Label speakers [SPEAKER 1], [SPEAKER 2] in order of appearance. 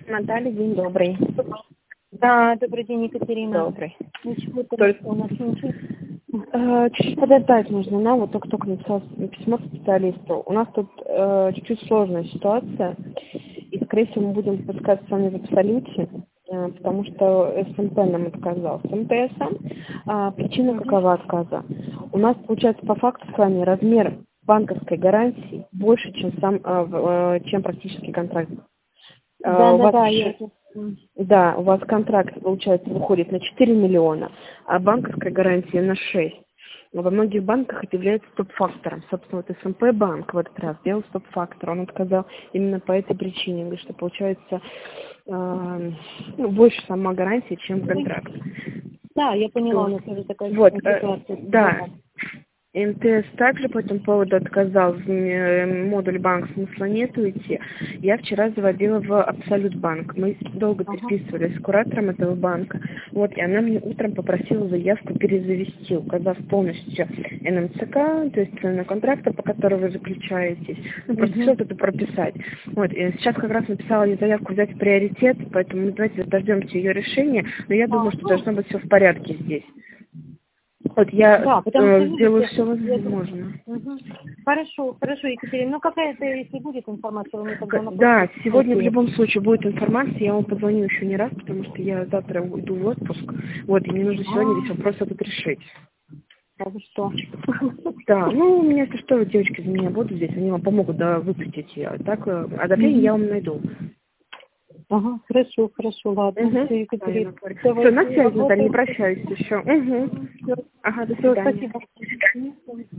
[SPEAKER 1] Наталья, день добрый.
[SPEAKER 2] Да, добрый день, Екатерина.
[SPEAKER 1] Добрый.
[SPEAKER 2] Ничего-то
[SPEAKER 1] Только
[SPEAKER 2] у нас ничего.
[SPEAKER 1] чуть-чуть подождать нужно. Нам вот только написал письмо специалисту. У нас тут чуть-чуть сложная ситуация. И, скорее всего, мы будем пускать с вами в абсолюте, потому что СМП нам отказал. С МТСом причина какова отказа? У нас, получается, по факту с вами размер банковской гарантии больше, чем чем практический контракт. Да, у вас контракт, получается, выходит на 4 миллиона, а банковская гарантия на 6. Но во многих банках это является стоп-фактором. Собственно, вот СМП банк в этот раз делал стоп-фактор. Он отказал именно по этой причине. Говорит, что получается больше сама гарантия, чем контракт.
[SPEAKER 2] Да, я поняла, у нас уже такая
[SPEAKER 1] ситуация. Да. МТС также по этому поводу отказал, в модуль банк смысла нету идти. Я вчера заводила в Абсолют банк. Мы долго переписывались с куратором этого банка. Вот, и она мне утром попросила заявку перезавести, указав полностью НМЦК, то есть цену контракта, по которому вы заключаетесь. Просто все вот это прописать. Вот, и сейчас как раз написала ей заявку взять в приоритет, поэтому давайте дождемся ее решения. Но я думаю, что должно быть все в порядке здесь. Вот я сделаю все возможное.
[SPEAKER 2] Хорошо, Екатерина. Ну какая-то, если будет информация, вы мне тогда
[SPEAKER 1] Да, сегодня в любом случае будет информация, я вам позвоню еще не раз, потому что я завтра уйду в отпуск. Вот, и мне нужно сегодня весь вопрос этот решить.
[SPEAKER 2] Что?
[SPEAKER 1] Да, ну, у меня, если что, девочки за меня будут здесь, они вам помогут выпустить ее. Так, одобрение я вам найду.
[SPEAKER 2] Ага, хорошо, ладно.
[SPEAKER 1] Все, на связи, Наталья, не прощаюсь еще. Ага, до свидания.
[SPEAKER 2] Спасибо.